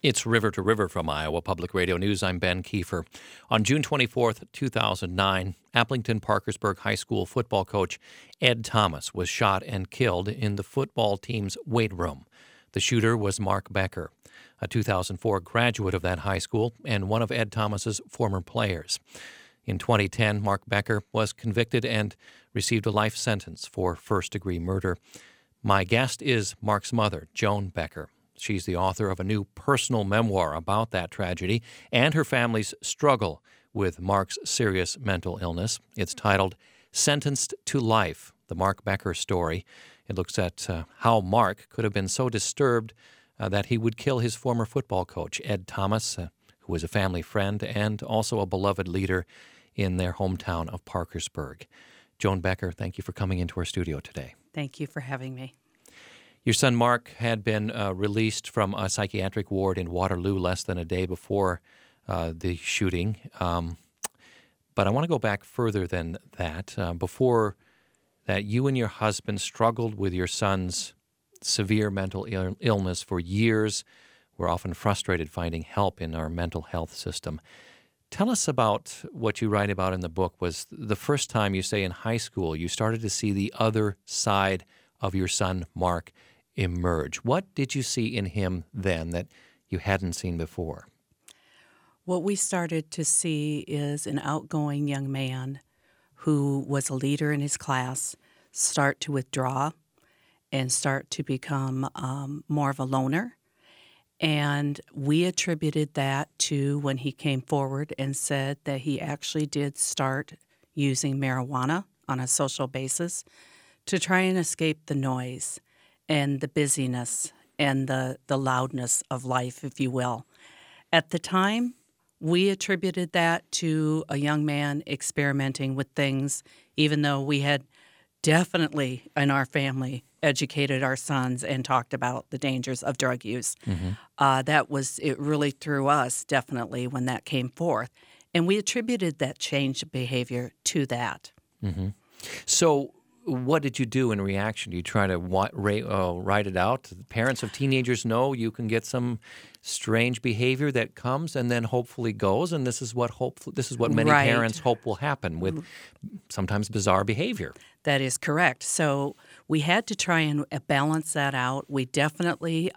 It's River to River from Iowa Public Radio News. I'm Ben Kiefer. On June 24th, 2009, Applington-Parkersburg High School football coach Ed Thomas was shot and killed in the football team's weight room. The shooter was Mark Becker, a 2004 graduate of that high school and one of Ed Thomas's former players. In 2010, Mark Becker was convicted and received a life sentence for first-degree murder. My guest is Mark's mother, Joan Becker. She's the author of a new personal memoir about that tragedy and her family's struggle with Mark's serious mental illness. It's titled Sentenced to Life, the Mark Becker Story. It looks at how Mark could have been so disturbed that he would kill his former football coach, Ed Thomas, who was a family friend and also a beloved leader in their hometown of Parkersburg. Joan Becker, thank you for coming into our studio today. Thank you for having me. Your son Mark had been released from a psychiatric ward in Waterloo less than a day before the shooting. But I want to go back further than that. Before that, you and your husband struggled with your son's severe mental illness for years. We're often frustrated finding help in our mental health system. Tell us about what you write about in the book was the first time, you say, in high school, you started to see the other side of your son, Mark, emerge. What did you see in him then that you hadn't seen before? What we started to see is an outgoing young man who was a leader in his class start to withdraw and start to become more of a loner. And we attributed that to when he came forward and said that he actually did start using marijuana on a social basis to try and escape the noise and the busyness and the loudness of life, if you will. At the time, we attributed that to a young man experimenting with things, even though we had definitely in our family educated our sons and talked about the dangers of drug use. Mm-hmm. It really threw us definitely when that came forth. And we attributed that changed behavior to that. Mm-hmm. So what did you do in reaction? Do you try to write it out? The parents of teenagers know you can get some strange behavior that comes and then hopefully goes, and this is what many Right. parents hope will happen with sometimes bizarre behavior. That is correct. So we had to try and balance that out. We definitely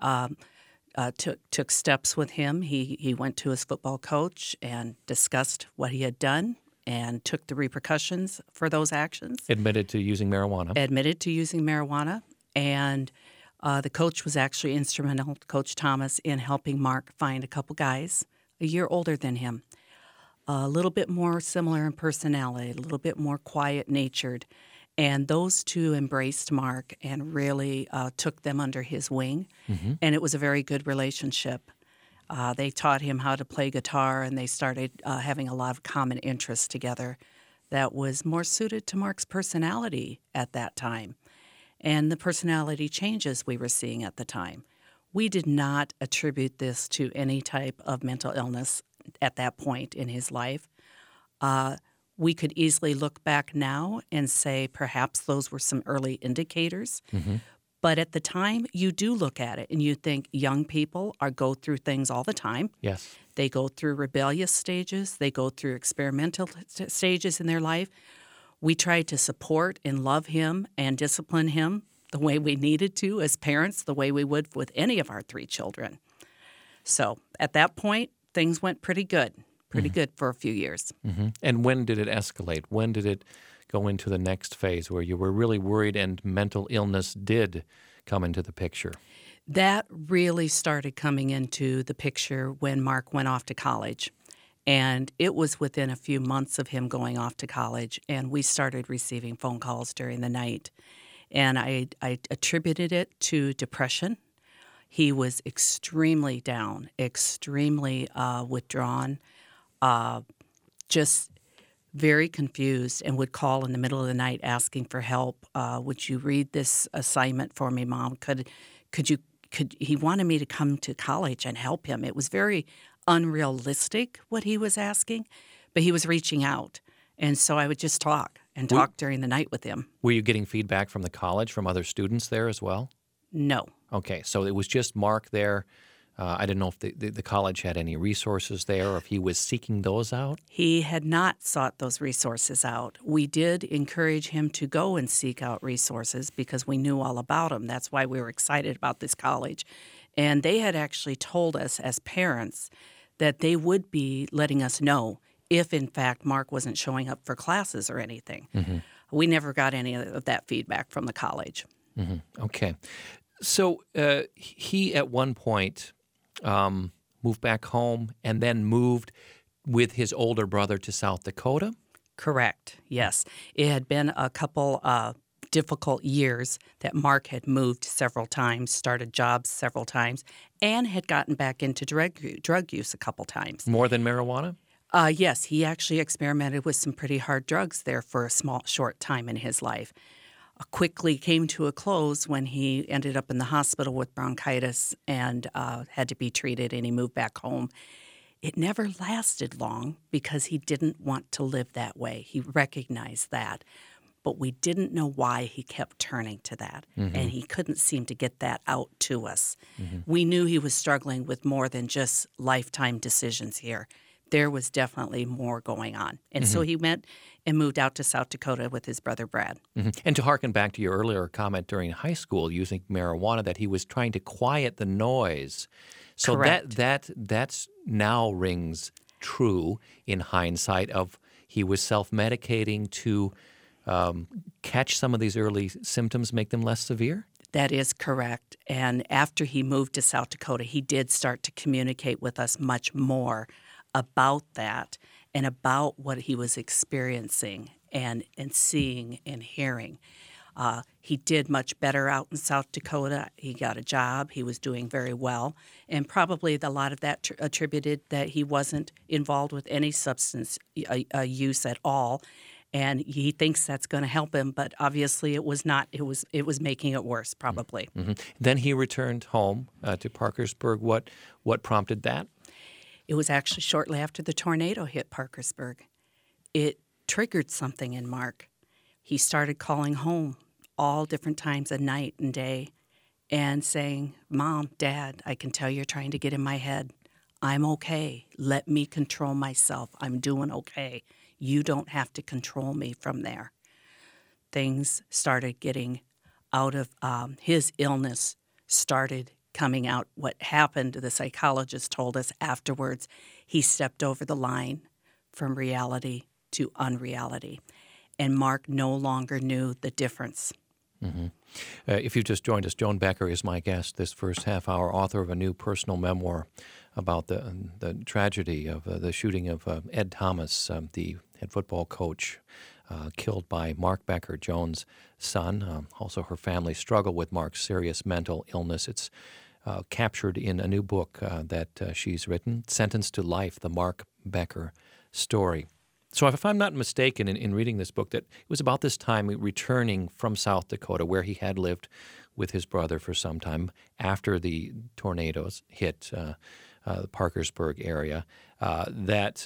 took steps with him. He went to his football coach and discussed what he had done and took the repercussions for those actions. Admitted to using marijuana. And the coach was actually instrumental, Coach Thomas, in helping Mark find a couple guys a year older than him, a little bit more similar in personality, a little bit more quiet-natured. And those two embraced Mark and really took them under his wing. Mm-hmm. And it was a very good relationship. They taught him how to play guitar, and they started having a lot of common interests together that was more suited to Mark's personality at that time and the personality changes we were seeing at the time. We did not attribute this to any type of mental illness at that point in his life. We could easily look back now and say perhaps those were some early indicators. Mm-hmm. But at the time, you do look at it and you think young people go through things all the time. Yes. They go through rebellious stages. They go through experimental stages in their life. We tried to support and love him and discipline him the way we needed to as parents, the way we would with any of our three children. So at that point, things went pretty good for a few years. Mm-hmm. And when did it escalate? When did it go into the next phase where you were really worried and mental illness did come into the picture? That really started coming into the picture when Mark went off to college. And it was within a few months of him going off to college, and we started receiving phone calls during the night. And I attributed it to depression. He was extremely down, extremely withdrawn, just very confused, and would call in the middle of the night asking for help. Would you read this assignment for me, Mom? Could he wanted me to come to college and help him. It was very unrealistic what he was asking, but he was reaching out. And so I would just talk during the night with him. Were you getting feedback from the college, from other students there as well? No. Okay, so it was just Mark there I didn't know if the college had any resources there or if he was seeking those out. He had not sought those resources out. We did encourage him to go and seek out resources because we knew all about them. That's why we were excited about this college. And they had actually told us as parents that they would be letting us know if, in fact, Mark wasn't showing up for classes or anything. We never got any of that feedback from the college. Okay. So he, at one point, moved back home and then moved with his older brother to South Dakota? Correct, yes. It had been a couple difficult years that Mark had moved several times, started jobs several times, and had gotten back into drug use a couple times. More than marijuana? Yes, he actually experimented with some pretty hard drugs there for a short time in his life. Quickly came to a close when he ended up in the hospital with bronchitis and had to be treated, and he moved back home. It never lasted long because he didn't want to live that way. He recognized that. But we didn't know why he kept turning to that, and he couldn't seem to get that out to us. We knew he was struggling with more than just lifetime decisions here. There was definitely more going on. And so he went and moved out to South Dakota with his brother Brad. And to hearken back to your earlier comment during high school using marijuana, that he was trying to quiet the noise. So Correct. that's now rings true in hindsight of he was self-medicating to catch some of these early symptoms, make them less severe? That is correct. And after he moved to South Dakota, he did start to communicate with us much more about that and about what he was experiencing and seeing and hearing. He did much better out in South Dakota. He got a job. He was doing very well. And probably a lot of that attributed that he wasn't involved with any substance use at all. And he thinks that's going to help him, but obviously it was not. It was making it worse, probably. Then he returned home to Parkersburg. What prompted that? It was actually shortly after the tornado hit Parkersburg. It triggered something in Mark. He started calling home all different times of night and day and saying, "Mom, Dad, I can tell you're trying to get in my head. I'm okay. Let me control myself. I'm doing okay. You don't have to control me from there." Things started getting out of his illness, started coming out. What happened, the psychologist told us afterwards, he stepped over the line from reality to unreality. And Mark no longer knew the difference. If you've just joined us, Joan Becker is my guest this first half hour, author of a new personal memoir about the tragedy of the shooting of Ed Thomas, the head football coach, killed by Mark Becker, Joan's son. Also, her family struggle with Mark's serious mental illness. It's captured in a new book that she's written, Sentenced to Life, the Mark Becker Story. So if I'm not mistaken in reading this book, that it was about this time returning from South Dakota, where he had lived with his brother for some time after the tornadoes hit the Parkersburg area, that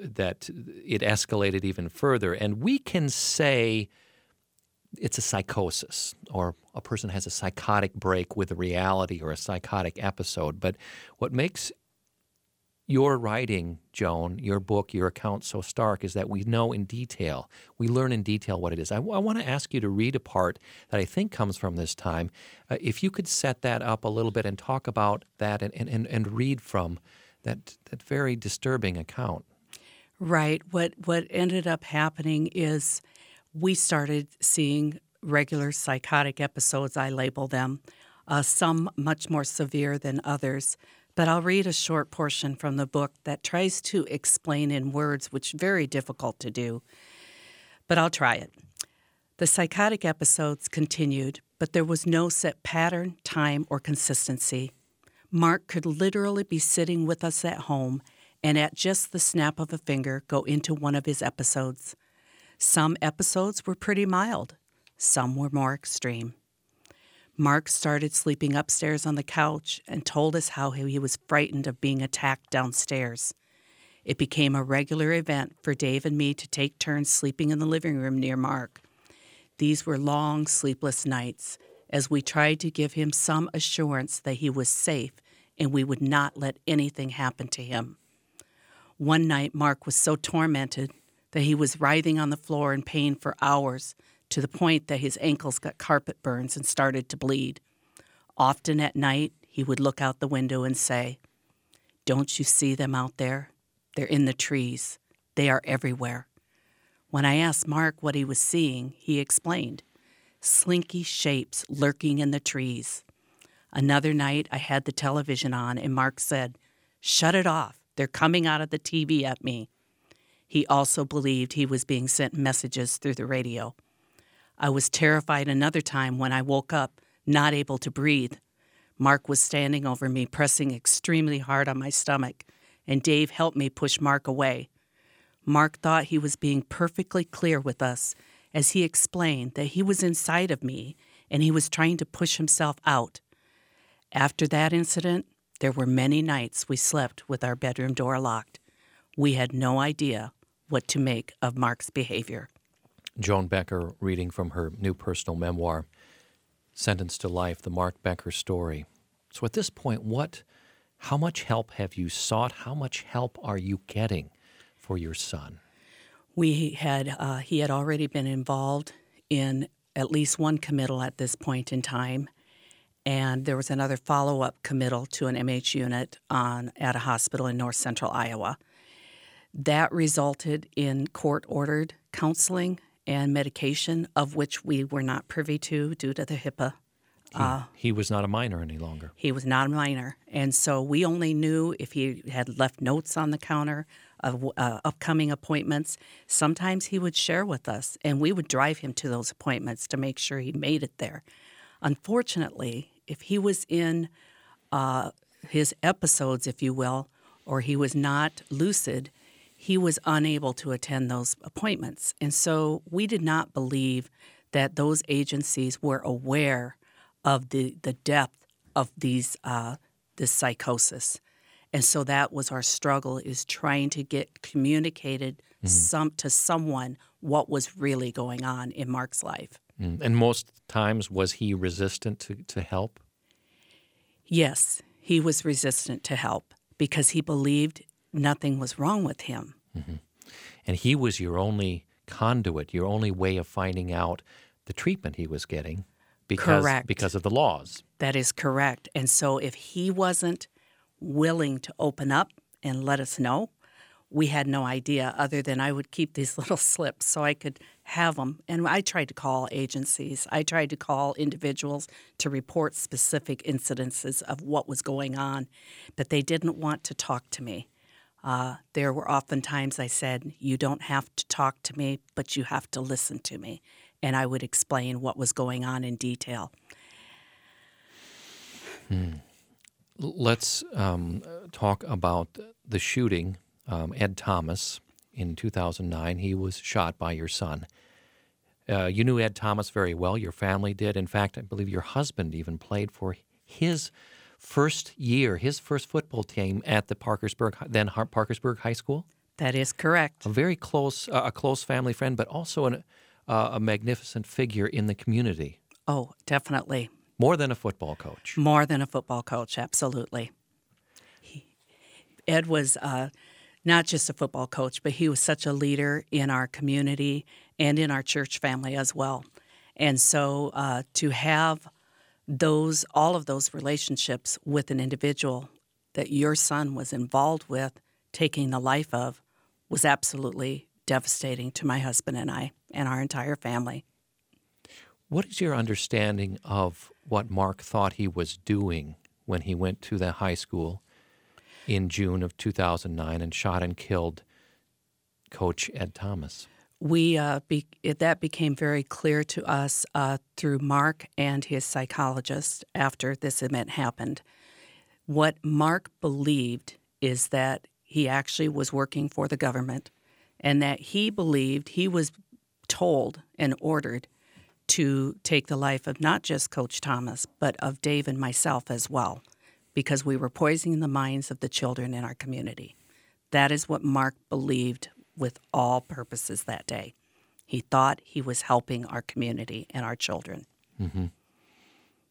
it escalated even further. And we can say it's a psychosis, or a person has a psychotic break with reality or a psychotic episode. But what makes your writing, Joan, your book, your account so stark is that we know in detail, we learn in detail what it is. I want to ask you to read a part that I think comes from this time. If you could set that up a little bit and talk about that and read from that very disturbing account. Right. What ended up happening is we started seeing regular psychotic episodes, I label them, some much more severe than others. But I'll read a short portion from the book that tries to explain in words, which is very difficult to do. But I'll try it. The psychotic episodes continued, but there was no set pattern, time, or consistency. Mark could literally be sitting with us at home and at just the snap of a finger go into one of his episodes. Some episodes were pretty mild. Some were more extreme. Mark started sleeping upstairs on the couch and told us how he was frightened of being attacked downstairs. It became a regular event for Dave and me to take turns sleeping in the living room near Mark. These were long, sleepless nights as we tried to give him some assurance that he was safe and we would not let anything happen to him. One night, Mark was so tormented that he was writhing on the floor in pain for hours, to the point that his ankles got carpet burns and started to bleed. Often at night, he would look out the window and say, "Don't you see them out there? They're in the trees. They are everywhere." When I asked Mark what he was seeing, he explained, "Slinky shapes lurking in the trees." Another night, I had the television on, and Mark said, "Shut it off. They're coming out of the TV at me." He also believed he was being sent messages through the radio. I was terrified another time when I woke up, not able to breathe. Mark was standing over me, pressing extremely hard on my stomach, and Dave helped me push Mark away. Mark thought he was being perfectly clear with us as he explained that he was inside of me and he was trying to push himself out. After that incident, there were many nights we slept with our bedroom door locked. We had no idea what to make of Mark's behavior. Joan Becker reading from her new personal memoir, Sentenced to Life, the Mark Becker story. So at this point, how much help have you sought? How much help are you getting for your son? He had already been involved in at least one committal at this point in time, and there was another follow-up committal to an MH unit at a hospital in north central Iowa. That resulted in court-ordered counseling and medication, of which we were not privy to due to the HIPAA. He was not a minor any longer. He was not a minor, and so we only knew if he had left notes on the counter of upcoming appointments. Sometimes he would share with us, and we would drive him to those appointments to make sure he made it there. Unfortunately, if he was in his episodes, if you will, or he was not lucid, he was unable to attend those appointments. And so we did not believe that those agencies were aware of the depth of this psychosis. And so that was our struggle, is trying to get communicated to someone what was really going on in Mark's life. And most times, was he resistant to help? Yes, he was resistant to help because he believed nothing was wrong with him. Mm-hmm. And he was your only conduit, your only way of finding out the treatment he was getting because of the laws. That is correct. And so if he wasn't willing to open up and let us know, we had no idea other than I would keep these little slips so I could have them. And I tried to call agencies. I tried to call individuals to report specific incidences of what was going on, but they didn't want to talk to me. There were often times I said, "You don't have to talk to me, but you have to listen to me." And I would explain what was going on in detail. Let's talk about the shooting. Ed Thomas, in 2009, he was shot by your son. You knew Ed Thomas very well. Your family did. In fact, I believe your husband even played for his first football team at the Parkersburg High School. That is correct. A very close family friend, but also a magnificent figure in the community. Oh, definitely. More than a football coach. More than a football coach, absolutely. Ed was not just a football coach, but he was such a leader in our community and in our church family as well. And so to have all of those relationships with an individual that your son was involved with taking the life of was absolutely devastating to my husband and I and our entire family. What is your understanding of what Mark thought he was doing when he went to the high school in June of 2009 and shot and killed Coach Ed Thomas? That became very clear to us through Mark and his psychologist after this event happened. What Mark believed is that he actually was working for the government and that he believed he was told and ordered to take the life of not just Coach Thomas, but of Dave and myself as well, because we were poisoning the minds of the children in our community. That is what Mark believed with all purposes that day. He thought he was helping our community and our children. Mm-hmm.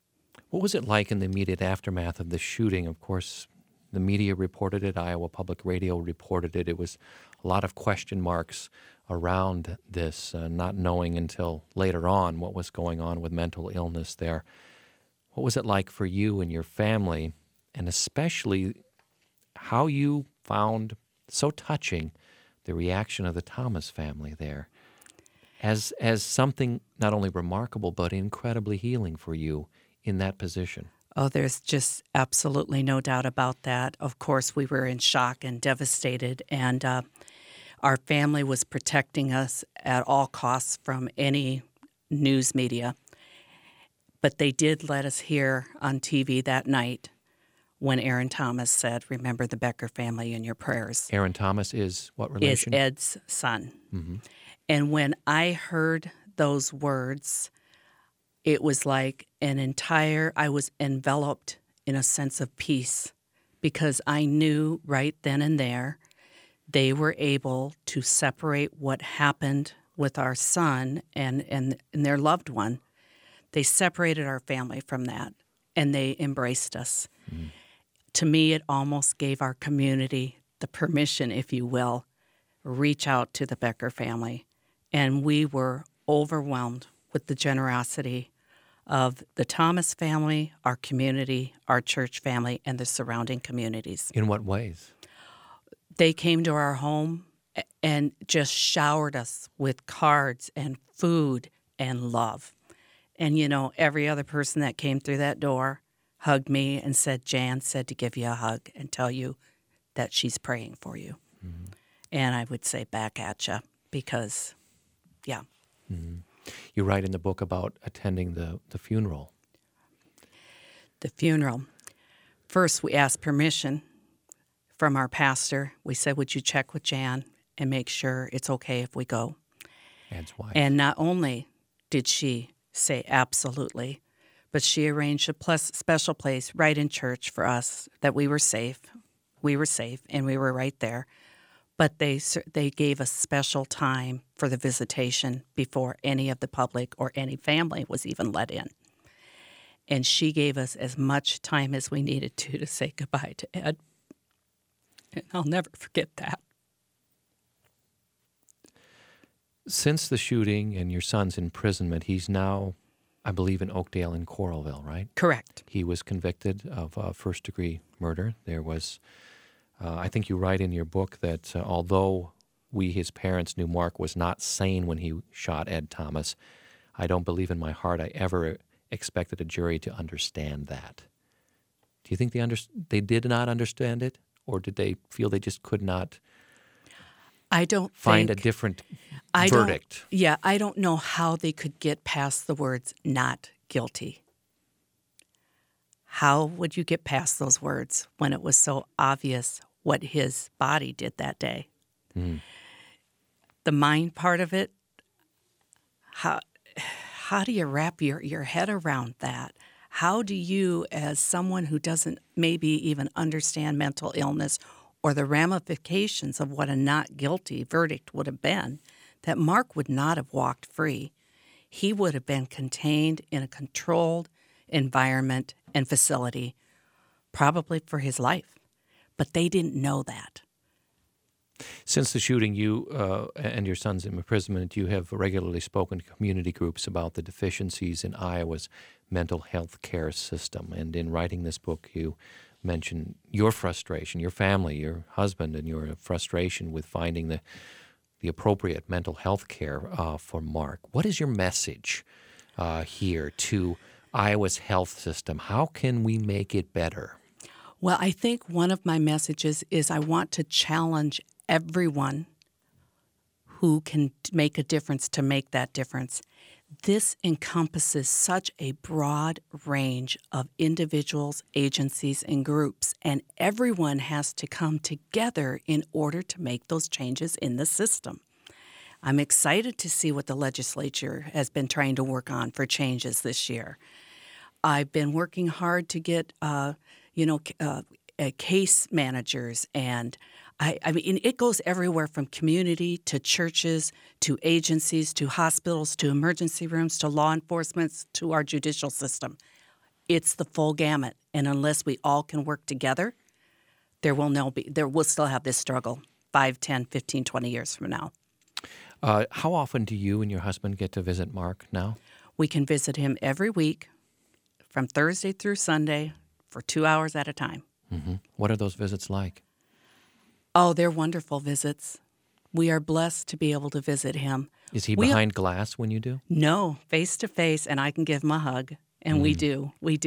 What was it like in the immediate aftermath of the shooting? Of course, the media reported it, Iowa Public Radio reported it. It was a lot of question marks around this, not knowing until later on what was going on with mental illness there. What was it like for you and your family, and especially how you found so touching the reaction of the Thomas family there as something not only remarkable but incredibly healing for you in that position? Oh, there's just absolutely no doubt about that. Of course, we were in shock and devastated, and our family was protecting us at all costs from any news media. But they did let us hear on TV that night when Aaron Thomas said, "Remember the Becker family in your prayers." Aaron Thomas is what Is relation? Ed's son. Mm-hmm. And when I heard those words, it was like I was enveloped in a sense of peace, because I knew right then and there they were able to separate what happened with our son and their loved one. They separated our family from that, and they embraced us. Mm. To me, it almost gave our community the permission, if you will, reach out to the Becker family. And we were overwhelmed with the generosity of the Thomas family, our community, our church family, and the surrounding communities. In what ways? They came to our home and just showered us with cards and food and love. And, every other person that came through that door hugged me and said, "Jan said to give you a hug and tell you that she's praying for you." Mm-hmm. And I would say back at you, because, yeah. Mm-hmm. You write in the book about attending the funeral. The funeral. First, we asked permission from our pastor. We said, "Would you check with Jan and make sure it's okay if we go?" Ed's wife. And not only did she say absolutely, but she arranged a special place right in church for us that we were safe. We were safe, and we were right there. But they gave us special time for the visitation before any of the public or any family was even let in. And she gave us as much time as we needed to say goodbye to Ed. And I'll never forget that. Since the shooting and your son's imprisonment, he's now, I believe, in Oakdale and Coralville, right? Correct. He was convicted of first-degree murder. There was, I think you write in your book that although we, his parents, knew Mark was not sane when he shot Ed Thomas, I don't believe in my heart I ever expected a jury to understand that. Do you think they did not understand it, or did they feel they just could not find a different verdict? I don't know how they could get past the words "not guilty." How would you get past those words when it was so obvious what his body did that day? Mm. The mind part of it, how do you wrap your head around that? How do you, as someone who doesn't maybe even understand mental illness or the ramifications of what a not guilty verdict would have been, that Mark would not have walked free. He would have been contained in a controlled environment and facility, probably for his life. But they didn't know that. Since the shooting, you and your son's imprisonment, you have regularly spoken to community groups about the deficiencies in Iowa's mental health care system. And in writing this book, you mention your frustration, your family, your husband, and your frustration with finding the appropriate mental health care for Mark. What is your message here to Iowa's health system? How can we make it better? Well, I think one of my messages is I want to challenge everyone who can make a difference to make that difference. This encompasses such a broad range of individuals, agencies, and groups, and everyone has to come together in order to make those changes in the system. I'm excited to see what the legislature has been trying to work on for changes this year. I've been working hard to get, case managers, and I mean, it goes everywhere from community to churches to agencies to hospitals to emergency rooms to law enforcement to our judicial system. It's the full gamut. And unless we all can work together, we'll still have this struggle 5, 10, 15, 20 years from now. How often do you and your husband get to visit Mark now? We can visit him every week from Thursday through Sunday for 2 hours at a time. Mm-hmm. What are those visits like? Oh, they're wonderful visits. We are blessed to be able to visit him. Is he behind glass when you do? No, face to face, and I can give him a hug. And we do. We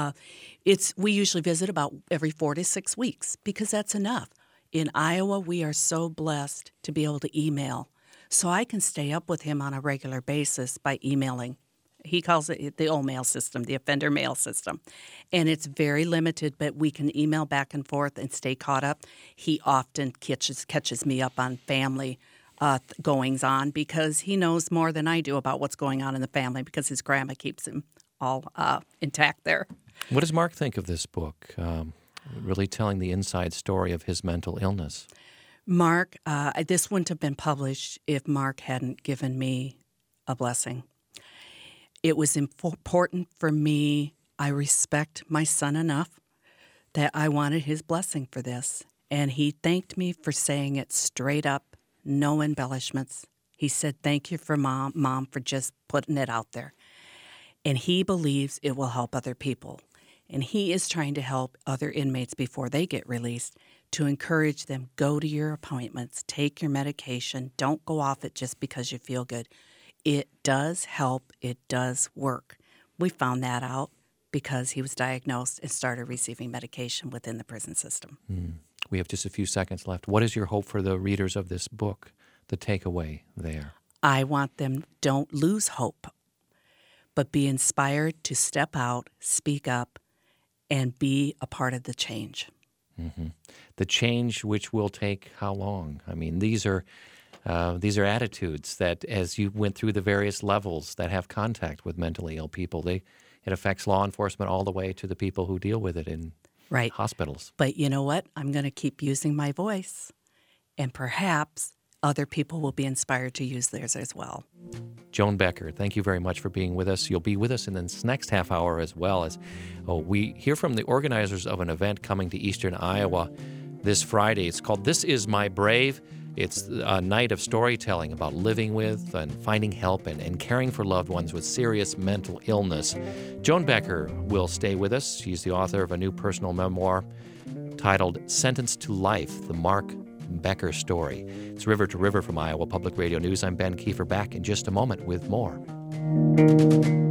usually visit about every 4 to 6 weeks because that's enough. In Iowa, we are so blessed to be able to email. So I can stay up with him on a regular basis by emailing. He calls it the old mail system, the offender mail system. And it's very limited, but we can email back and forth and stay caught up. He often catches me up on family goings on because he knows more than I do about what's going on in the family because his grandma keeps him all intact there. What does Mark think of this book, really telling the inside story of his mental illness? Mark, this wouldn't have been published if Mark hadn't given me a blessing. It was important for me. I respect my son enough that I wanted his blessing for this. And he thanked me for saying it straight up, no embellishments. He said, thank you for Mom, for just putting it out there. And he believes it will help other people. And he is trying to help other inmates before they get released to encourage them, go to your appointments, take your medication, don't go off it just because you feel good. It does help. It does work. We found that out because he was diagnosed and started receiving medication within the prison system. We have just a few seconds left. What is your hope for the readers of this book, the takeaway there? I want them, don't lose hope, but be inspired to step out, speak up, and be a part of the change. Mm-hmm. The change which will take how long? I mean, these are attitudes that, as you went through the various levels that have contact with mentally ill people, it affects law enforcement all the way to the people who deal with it in hospitals. But you know what? I'm going to keep using my voice, and perhaps other people will be inspired to use theirs as well. Joan Becker, thank you very much for being with us. You'll be with us in this next half hour as well as we hear from the organizers of an event coming to Eastern Iowa this Friday. It's called This Is My Brave. It's a night of storytelling about living with and finding help and caring for loved ones with serious mental illness. Joan Becker will stay with us. She's the author of a new personal memoir titled Sentenced to Life, the Mark Becker Story. It's River to River from Iowa Public Radio News. I'm Ben Kiefer, back in just a moment with more.